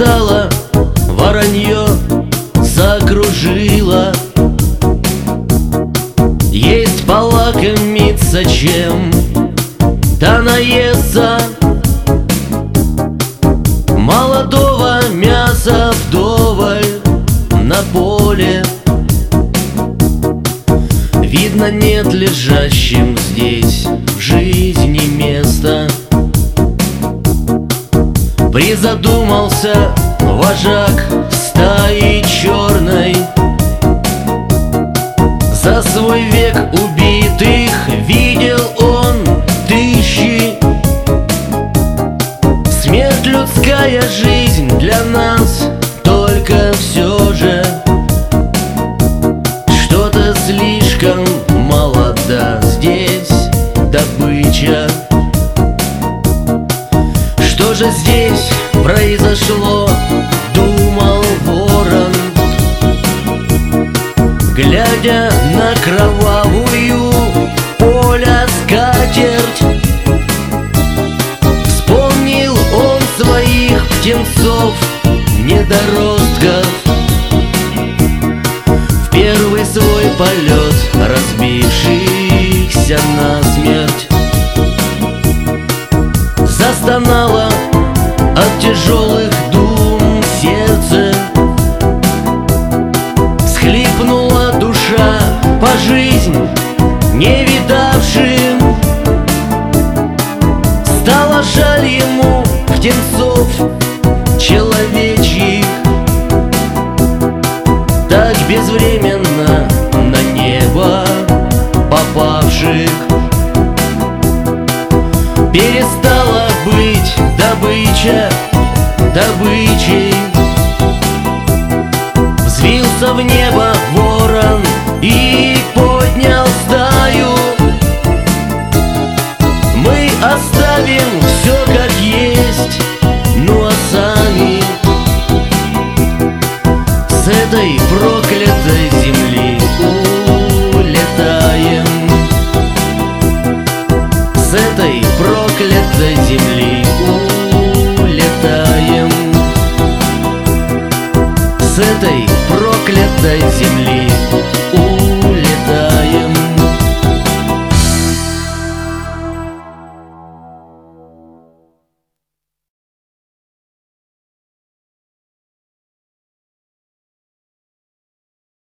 стало, воронье закружило. Есть полакомиться чем, да наесться. Молодого мяса вдоволь на поле. Видно, нет лежащим здесь в жизни места. Призадумался вожак стаи черной. За свой век убитых видел он тысячи. Смерть людская жизнь для нас только все же что-то слишком молода здесь добыча. Что же здесь произошло, думал ворон, глядя на кровавую поля скатерть. Вспомнил он своих птенцов, недоростков, в первый свой полет разбившихся насмерть. Застонало от тяжелых дум сердце, всхлипнула душа по жизнь не видавшим. Стало жаль ему птенцов человечьих, так безвременно на небо попавших. Перестала быть добыча добычей, взвился в небо